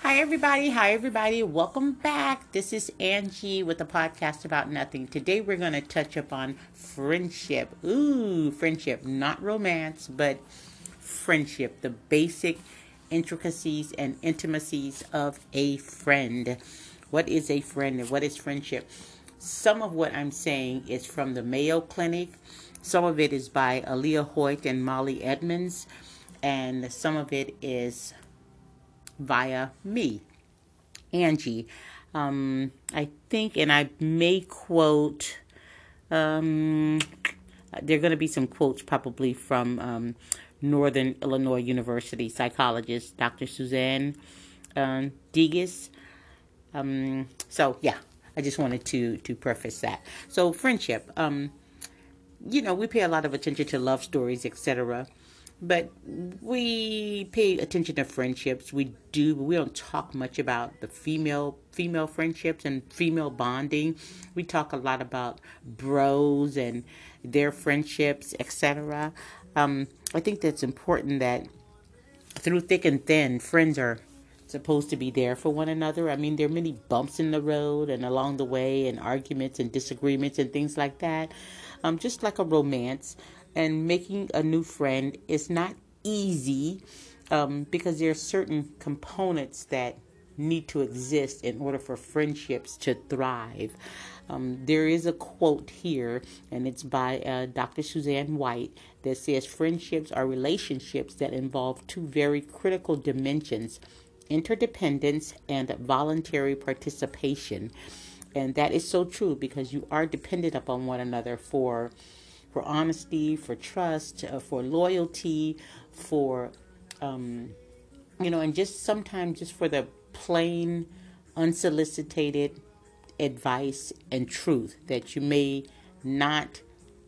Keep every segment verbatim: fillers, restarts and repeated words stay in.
Hi, everybody. Hi, everybody. Welcome back. This is Angie with a podcast about nothing. Today, we're going to touch upon friendship. Ooh, friendship, not romance, but friendship, the basic intricacies and intimacies of a friend. What is a friend and what is friendship? Some of what I'm saying is from the Mayo Clinic. Some of it is by Aaliyah Hoyt and Molly Edmonds. And some of it is via me, Angie. Um, I think, and I may quote, um, there are going to be some quotes probably from um, Northern Illinois University psychologist Doctor Suzanne um, Degas. Um, so, yeah, I just wanted to, to preface that. So, friendship. Um, you know, we pay a lot of attention to love stories, et cetera. But we pay attention to friendships. We do, but we don't talk much about the female female friendships and female bonding. We talk a lot about bros and their friendships, et cetera. Um, I think that's important that through thick and thin, friends are supposed to be there for one another. I mean, there are many bumps in the road and along the way, and arguments and disagreements and things like that. Um, just like a romance, and making a new friend is not easy um, because there are certain components that need to exist in order for friendships to thrive. Um, there is a quote here, and it's by uh, Doctor Suzanne White, that says friendships are relationships that involve two very critical dimensions: interdependence and voluntary participation. And that is so true because you are dependent upon one another for for honesty, for trust, uh, for loyalty, for um, you know, and just sometimes just for the plain, unsolicited advice and truth that you may not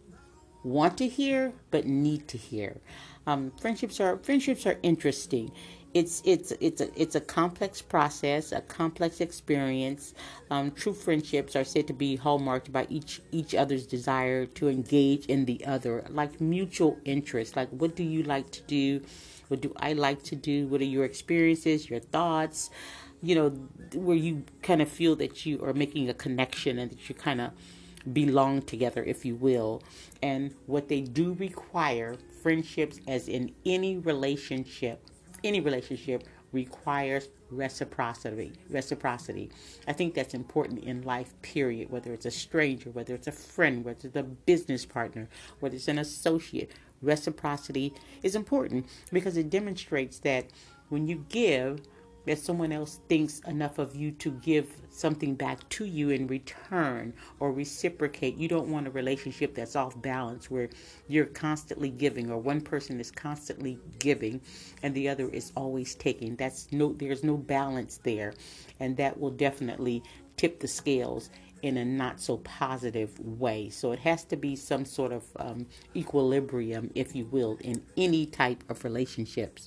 want to hear but need to hear. Um, friendships are friendships are interesting. It's it's it's a it's a complex process, a complex experience. Um, true friendships are said to be hallmarked by each each other's desire to engage in the other, like mutual interest. Like, what do you like to do? What do I like to do? What are your experiences, your thoughts? You know, where you kind of feel that you are making a connection and that you kind of belong together, if you will. And what they do require, friendships, as in any relationship, any relationship requires reciprocity. Reciprocity. I think that's important in life, period. Whether it's a stranger, whether it's a friend, whether it's a business partner, whether it's an associate, reciprocity is important because it demonstrates that when you give, that someone else thinks enough of you to give something back to you in return or reciprocate. You don't want a relationship that's off balance where you're constantly giving or one person is constantly giving and the other is always taking. That's no there's no balance there, and that will definitely tip the scales in a not so positive way. So it has to be some sort of um, equilibrium, if you will, in any type of relationships.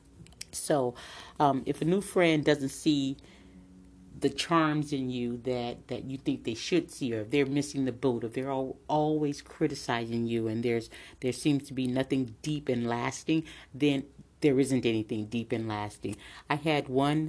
So, um, if a new friend doesn't see the charms in you that, that you think they should see, or if they're missing the boat, if they're all, always criticizing you, and there's there seems to be nothing deep and lasting, then there isn't anything deep and lasting. I had one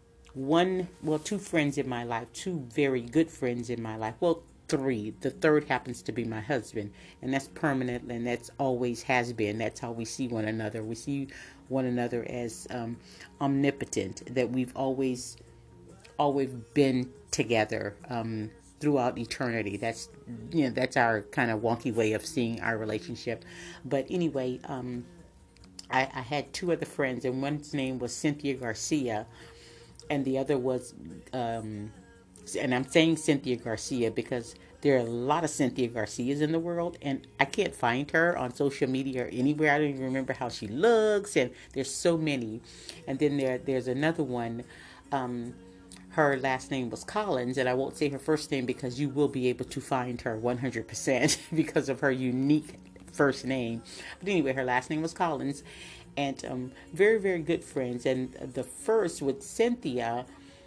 one well two friends in my life, two very good friends in my life. Well, three. The third happens to be my husband, and that's permanent, and that's always has been. That's how we see one another. We see one another as um, omnipotent, that we've always always been together um, throughout eternity. That's you know that's our kind of wonky way of seeing our relationship. But anyway, um, I, I had two other friends, and one's name was Cynthia Garcia, and the other was, um, and I'm saying Cynthia Garcia because there are a lot of Cynthia Garcias in the world, and I can't find her on social media or anywhere. I don't even remember how she looks, and there's so many. And then there, there's another one. Um, her last name was Collins, and I won't say her first name because you will be able to find her one hundred percent because of her unique first name. But anyway, her last name was Collins, and um, very, very good friends. And the first with Cynthia,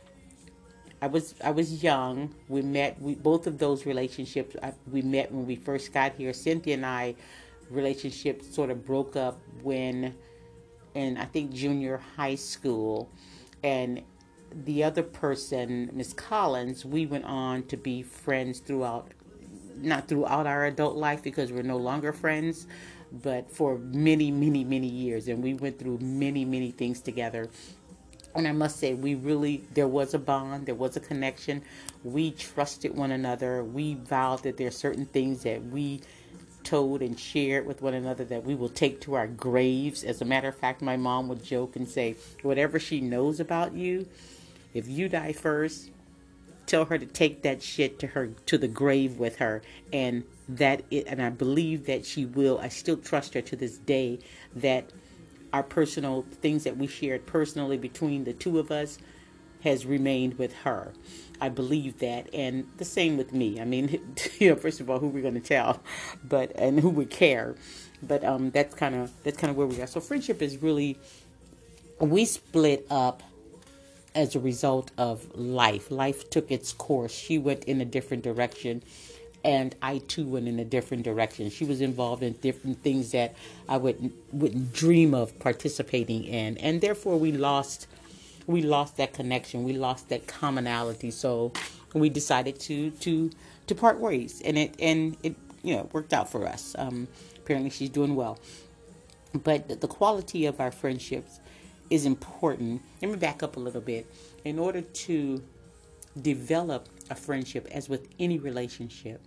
I was I was young. We met. We both of those relationships. I, we met when we first got here. Cynthia and I relationship sort of broke up when in I think junior high school, and the other person, Miss Collins, we went on to be friends throughout, not throughout our adult life because we're no longer friends, but for many, many, many years. And we went through many, many things together. And I must say, we really, there was a bond, there was a connection. We trusted one another. We vowed that there are certain things that we told and shared with one another that we will take to our graves. As a matter of fact, my mom would joke and say, whatever she knows about you, if you die first, tell her to take that shit to her, to the grave with her. And that it, and I believe that she will. I still trust her to this day that our personal things that we shared personally between the two of us has remained with her. I believe that, and the same with me. I mean, you know, first of all, who we're going to tell, but and who would care, but um, that's kind of that's kind of where we are. So friendship is really, we split up as a result of life. Life took its course. She went in a different direction, and I too went in a different direction. She was involved in different things that I wouldn't wouldn't dream of participating in, and therefore we lost we lost that connection. We lost that commonality. So we decided to to to part ways, and it and it you know worked out for us. Um, apparently, she's doing well. But the quality of our friendships is important. Let me back up a little bit. In order to develop a friendship, as with any relationship,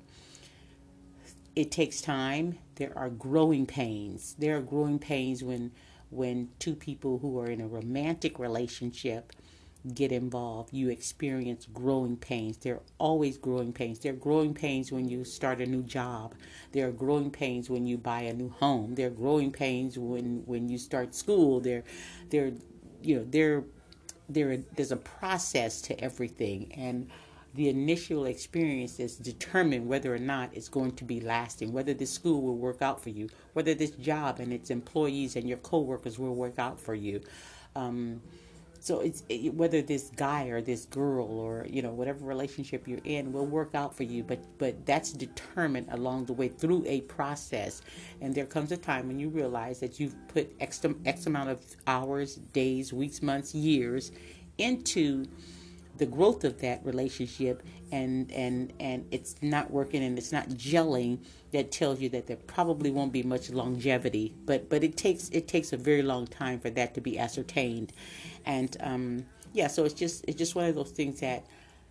it takes time. There are growing pains. There are growing pains when when two people who are in a romantic relationship get involved. You experience growing pains. There are always growing pains. There are growing pains when you start a new job. There are growing pains when you buy a new home. There are growing pains when when you start school. There there you know there there there's a process to everything, and the initial experiences determine whether or not it's going to be lasting, whether this school will work out for you, whether this job and its employees and your coworkers will work out for you. Um, so it's it, whether this guy or this girl or you know whatever relationship you're in will work out for you, but but that's determined along the way through a process. And there comes a time when you realize that you've put x, x amount of hours, days, weeks, months, years into the growth of that relationship, and and and it's not working and it's not gelling. That tells you that there probably won't be much longevity, but but it takes it takes a very long time for that to be ascertained. And um yeah, so it's just it's just one of those things that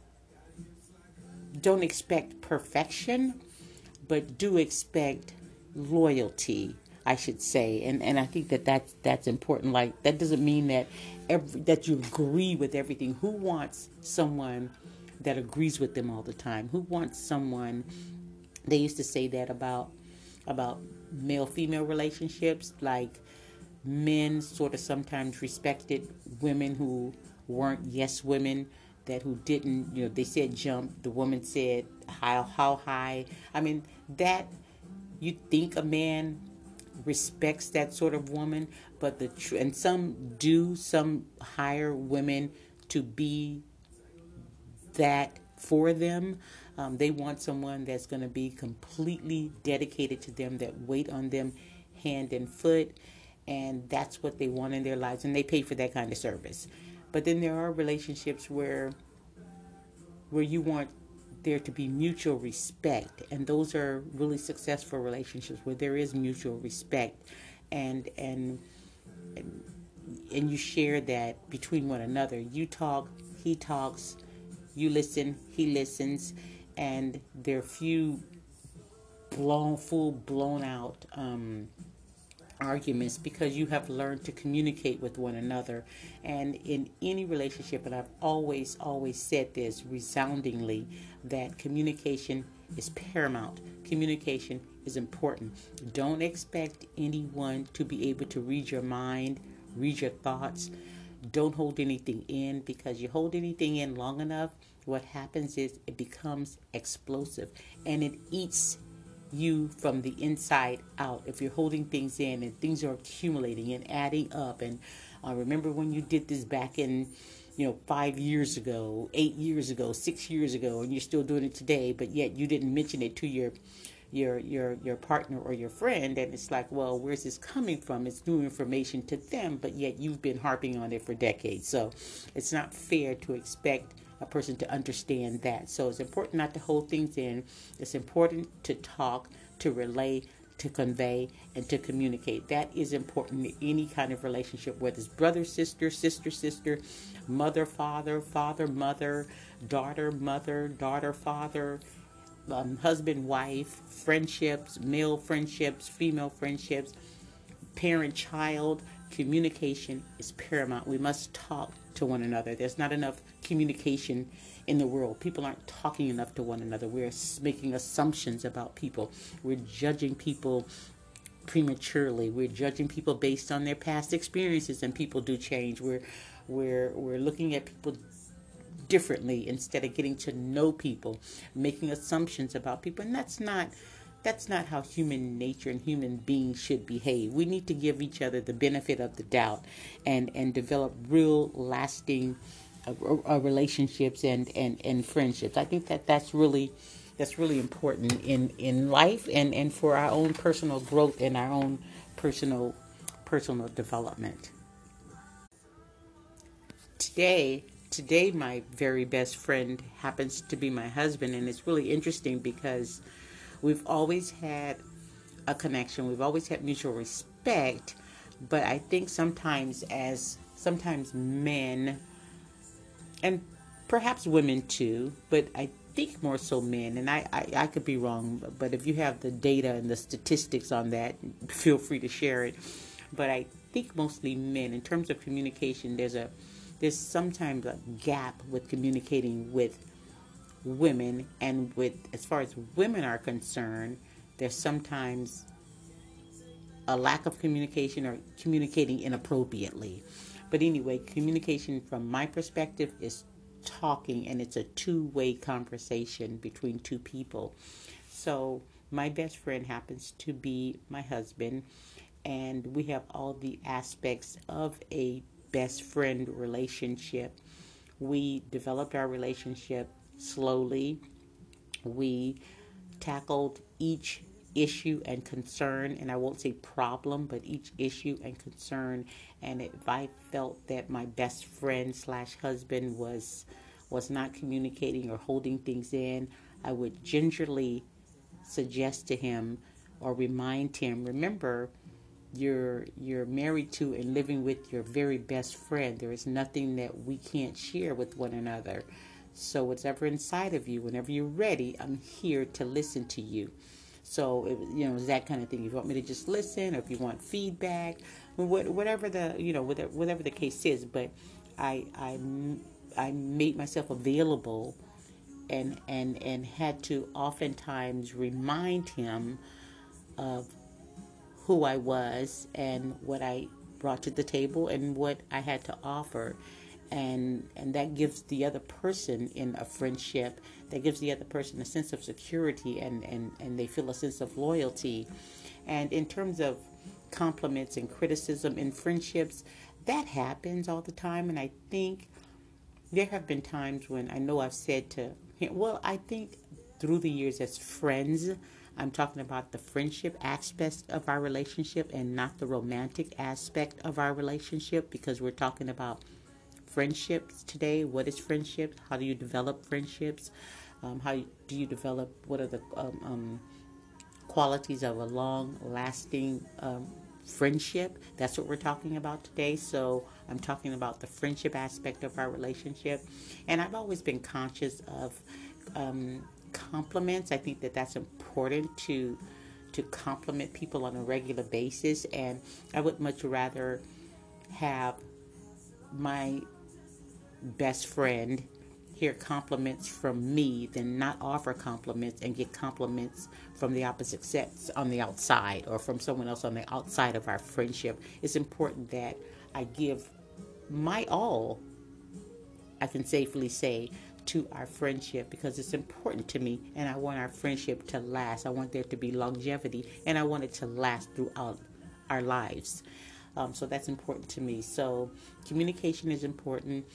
don't expect perfection, but do expect loyalty, I should say. And and I think that that's that's important. Like, that doesn't mean that every that you agree with everything. Who wants someone that agrees with them all the time? Who wants someone, they used to say that about about male female relationships, like men sort of sometimes respected women who weren't yes women, that who didn't, you know, they said jump, the woman said how how high. I mean, that, you think a man respects that sort of woman, but the tr- and some do, some hire women to be that for them. Um, they want someone that's going to be completely dedicated to them, that wait on them hand and foot, and that's what they want in their lives, and they pay for that kind of service. But then there are relationships where where you want there to be mutual respect, and those are really successful relationships where there is mutual respect, and and and you share that between one another. You talk, he talks, you listen, he listens, and there are few blown full blown out um, arguments, because you have learned to communicate with one another. And in any relationship, and I've always always said this resoundingly, that communication is paramount. Communication is important. Don't expect anyone to be able to read your mind, read your thoughts. Don't hold anything in, because you hold anything in long enough, what happens is it becomes explosive, and it eats you from the inside out. If you're holding things in and things are accumulating and adding up, and uh, remember when you did this back in, you know, five years ago, eight years ago, six years ago, and you're still doing it today, but yet you didn't mention it to your your your your partner or your friend, and it's like, well, where's this coming from? It's new information to them, but yet you've been harping on it for decades. So it's not fair to expect a person to understand that. So it's important not to hold things in. It's important to talk, to relay, to convey, and to communicate. That is important in any kind of relationship, whether it's brother, sister, sister, sister, mother, father, father, mother, daughter, mother, daughter, father, um, husband, wife, friendships, male friendships, female friendships, parent, child. Communication is paramount. We must talk to one another. There's not enough communication in the world. People aren't talking enough to one another. We're making assumptions about people. We're judging people prematurely. We're judging people based on their past experiences, and people do change. We're we're we're looking at people differently instead of getting to know people, making assumptions about people, and that's not that's not how human nature and human beings should behave. We need to give each other the benefit of the doubt, and and develop real lasting uh, uh, relationships and, and and friendships. I think that that's really that's really important in in life, and and for our own personal growth and our own personal personal development. Today, today my very best friend happens to be my husband, and it's really interesting because we've always had a connection. We've always had mutual respect, but I think sometimes as sometimes men, and perhaps women too, but I think more so men, and I, I, I could be wrong, but if you have the data and the statistics on that, feel free to share it. But I think mostly men, in terms of communication, there's a there's sometimes a gap with communicating with women, and with as far as women are concerned, there's sometimes a lack of communication or communicating inappropriately. But anyway, communication from my perspective is talking, and it's a two-way conversation between two people. So my best friend happens to be my husband, and we have all the aspects of a best friend relationship. We developed our relationship slowly. We tackled each issue and concern, and I won't say problem, but each issue and concern. And if I felt that my best friend slash husband was was not communicating or holding things in, I would gingerly suggest to him or remind him, remember, you're you're married to and living with your very best friend. There is nothing that we can't share with one another. So whatever inside of you, whenever you're ready, I'm here to listen to you. So it, you know, it's that kind of thing. If you want me to just listen, or if you want feedback, whatever the you know whatever, whatever the case is. But I I I made myself available, and and and had to oftentimes remind him of who I was and what I brought to the table and what I had to offer. And and that gives the other person in a friendship, that gives the other person a sense of security, and, and, and they feel a sense of loyalty. And in terms of compliments and criticism in friendships, that happens all the time. And I think there have been times when I know I've said to him, well, I think through the years as friends, I'm talking about the friendship aspect of our relationship and not the romantic aspect of our relationship, because we're talking about friendships today. What is friendship? How do you develop friendships? Um, how do you develop, what are the um, um, qualities of a long lasting um, friendship? That's what we're talking about today. So I'm talking about the friendship aspect of our relationship. And I've always been conscious of um, compliments. I think that that's important to to compliment people on a regular basis. And I would much rather have my best friend hear compliments from me than not offer compliments and get compliments from the opposite sex on the outside, or from someone else on the outside of our friendship. It's important that I give my all, I can safely say, to our friendship, because it's important to me, and I want our friendship to last. I want there to be longevity, and I want it to last throughout our lives. Um, so that's important to me. So communication is important.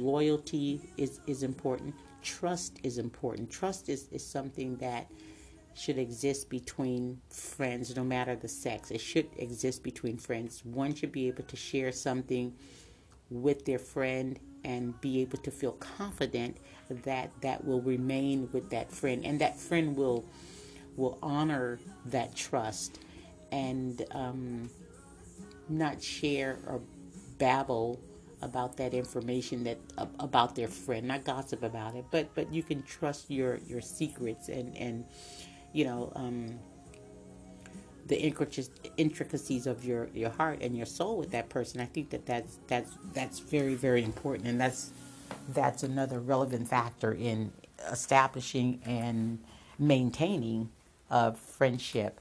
Loyalty is, is important. Trust is important. Trust is, is something that should exist between friends, no matter the sex. It should exist between friends. One should be able to share something with their friend and be able to feel confident that that will remain with that friend, and that friend will will honor that trust and um, not share or babble about that information that about their friend, not gossip about it, but but you can trust your your secrets and and you know um, the intricacies of your your heart and your soul with that person. I think that that's that's that's very very important, and that's that's another relevant factor in establishing and maintaining a friendship.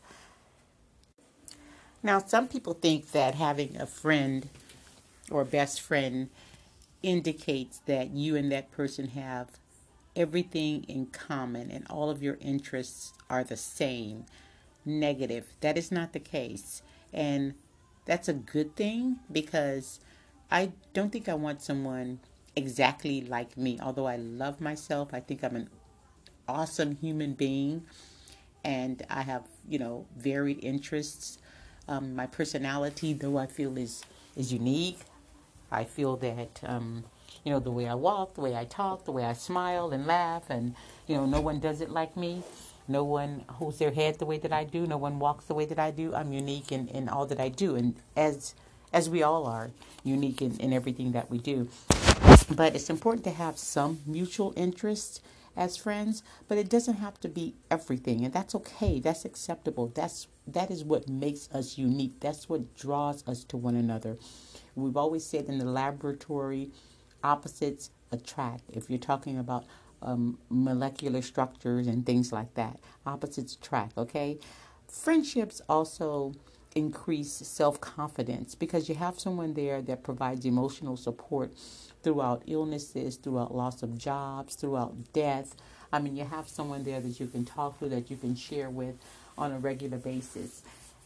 Now, some people think that having a friend or best friend indicates that you and that person have everything in common and all of your interests are the same. Negative. That is not the case. And that's a good thing, because I don't think I want someone exactly like me. Although I love myself, I think I'm an awesome human being and I have, you know, varied interests. Um, my personality, though I feel is is unique, I feel that um, you know, the way I walk, the way I talk, the way I smile and laugh, and you know, no one does it like me. No one holds their head the way that I do. No one walks the way that I do. I'm unique in, in all that I do, and as as we all are unique in, in everything that we do. But it's important to have some mutual interests as friends, but it doesn't have to be everything, and that's okay. That's acceptable. That's that is what makes us unique. That's what draws us to one another. We've always said in the laboratory, opposites attract. If you're talking about um, molecular structures and things like that, opposites attract. Okay, friendships also increase self confidence because you have someone there that provides emotional support throughout illnesses, throughout loss of jobs, throughout death. I mean, you have someone there that you can talk to, that you can share with on a regular basis.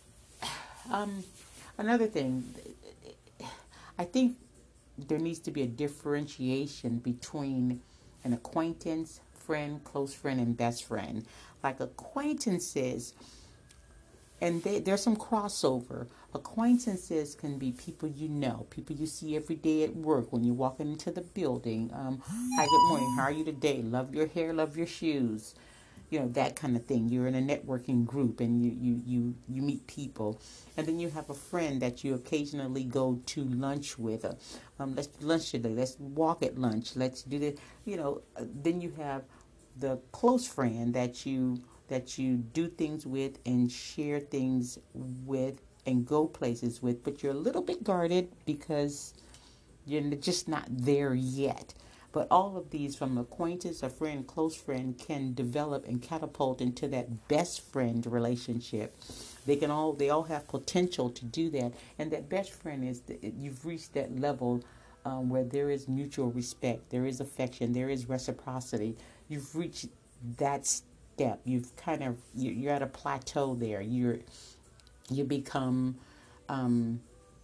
Um, another thing, I think there needs to be a differentiation between an acquaintance, friend, close friend, and best friend. Like acquaintances, and they, there's some crossover. Acquaintances can be people you know, people you see every day at work when you're walking into the building. Um, hi, good morning. How are you today? Love your hair, love your shoes. You know, that kind of thing. You're in a networking group and you, you, you, you meet people. And then you have a friend that you occasionally go to lunch with. Uh, um, let's do lunch today. Let's walk at lunch. Let's do this. You know, uh, then you have the close friend that you that you do things with and share things with and go places with, but you're a little bit guarded because you're just not there yet. But all of these, from acquaintance, a friend, close friend, can develop and catapult into that best friend relationship. They can all they all have potential to do that, and that best friend is the, you've reached that level um, where there is mutual respect, there is affection, there is reciprocity. You've reached that step. You've kind of you're at a plateau there. You're you become um,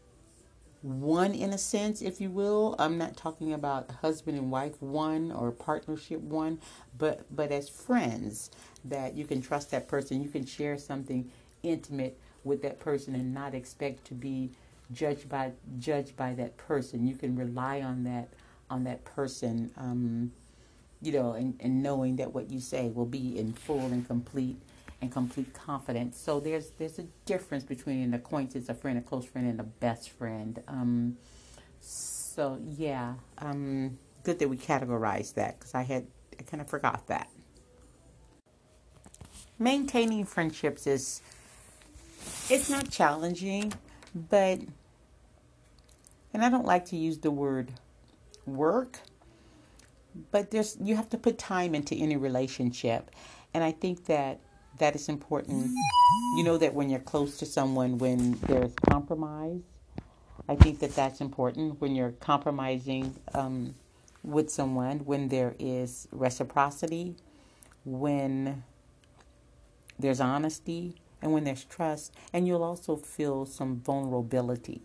one in a sense, if you will. I'm not talking about husband and wife one or partnership one, but but as friends, that you can trust that person. You can share something intimate with that person and not expect to be judged by judged by that person. You can rely on that on that person. Um, you know, and, and knowing that what you say will be in full and complete and complete confidence. So there's there's a difference between an acquaintance, a friend, a close friend, and a best friend. Um, so yeah, um, good that we categorized that because I had I kind of forgot that. Maintaining friendships is it's not challenging, but and I don't like to use the word work, but there's you have to put time into any relationship, and I think that that is important. You know that when you're close to someone, when there's compromise, I think that that's important. When you're compromising um, with someone, when there is reciprocity, when there's honesty, and when there's trust, and you'll also feel some vulnerability.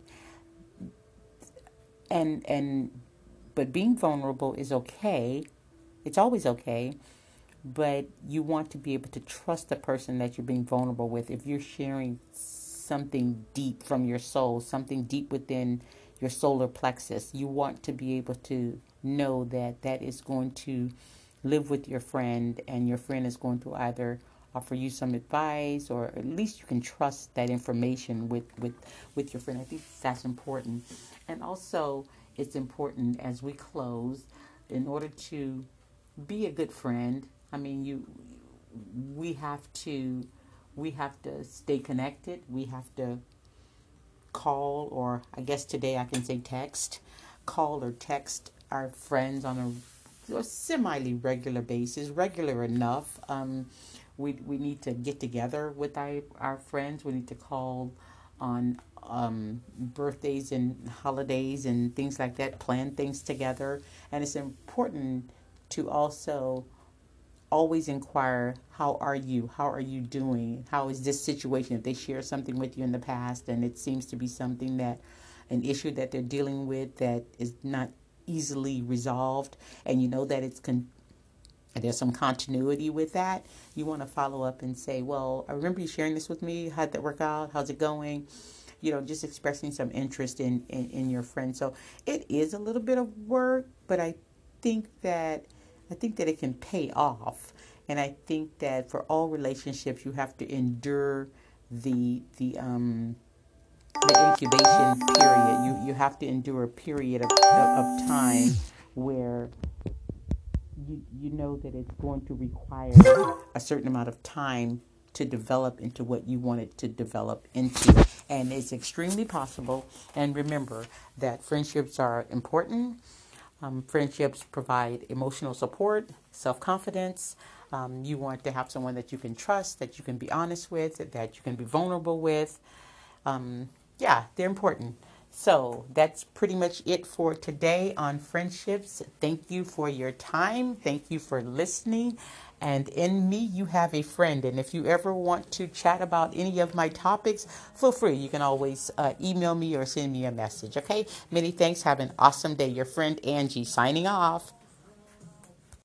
And and but being vulnerable is okay. It's always okay, but you want to be able to trust the person that you're being vulnerable with. If you're sharing something deep from your soul, something deep within your solar plexus, you want to be able to know that that is going to live with your friend, and your friend is going to either offer you some advice, or at least you can trust that information with with with your friend. I think that's important. And also, it's important as we close, in order to be a good friend. I mean, you we have to we have to stay connected. We have to call, or I guess today I can say text, call or text our friends on a, a semi regular basis, regular enough. Um, we we need to get together with our, our friends. We need to call on um, birthdays and holidays and things like that, plan things together. And it's important to also always inquire, how are you? How are you doing? How is this situation? If they share something with you in the past and it seems to be something that, an issue that they're dealing with that is not easily resolved, and you know that it's con- there's some continuity with that, you want to follow up and say, well, I remember you sharing this with me. How'd that work out? How's it going? You know, just expressing some interest in, in, in your friend. So it is a little bit of work, but I think that I think that it can pay off. And I think that for all relationships, you have to endure the the um the incubation period. You you have to endure a period of of time where you you know that it's going to require a certain amount of time to develop into what you want it to develop into. And it's extremely possible. And remember that friendships are important. Um, friendships provide emotional support, self confidence. Um, you want to have someone that you can trust, that you can be honest with, that you can be vulnerable with. Um, yeah, they're important. So that's pretty much it for today on friendships. Thank you for your time. Thank you for listening. And in me, you have a friend. And if you ever want to chat about any of my topics, feel free. You can always uh, email me or send me a message. Okay. Many thanks. Have an awesome day. Your friend Angie signing off.